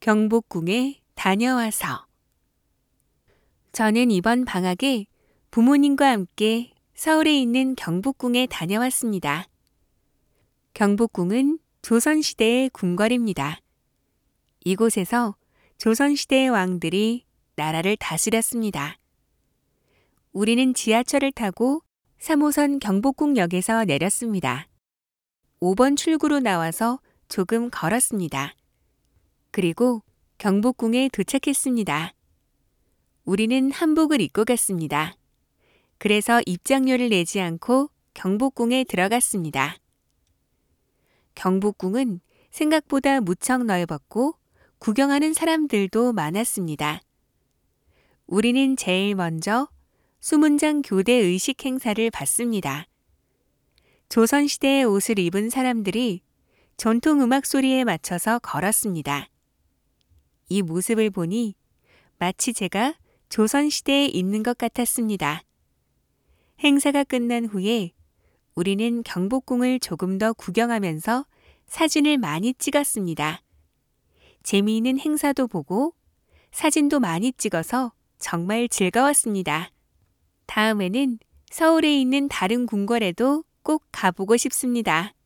경복궁에 다녀와서. 저는 이번 방학에 부모님과 함께 서울에 있는 경복궁에 다녀왔습니다. 경복궁은 조선시대의 궁궐입니다. 이곳에서 조선시대의 왕들이 나라를 다스렸습니다. 우리는 지하철을 타고 3호선 경복궁역에서 내렸습니다. 5번 출구로 나와서 조금 걸었습니다. 그리고 경복궁에 도착했습니다. 우리는 한복을 입고 갔습니다. 그래서 입장료를 내지 않고 경복궁에 들어갔습니다. 경복궁은 생각보다 무척 넓었고 구경하는 사람들도 많았습니다. 우리는 제일 먼저 수문장 교대 의식 행사를 봤습니다. 조선시대의 옷을 입은 사람들이 전통음악 소리에 맞춰서 걸었습니다. 이 모습을 보니 마치 제가 조선시대에 있는 것 같았습니다. 행사가 끝난 후에 우리는 경복궁을 조금 더 구경하면서 사진을 많이 찍었습니다. 재미있는 행사도 보고 사진도 많이 찍어서 정말 즐거웠습니다. 다음에는 서울에 있는 다른 궁궐에도 꼭 가보고 싶습니다.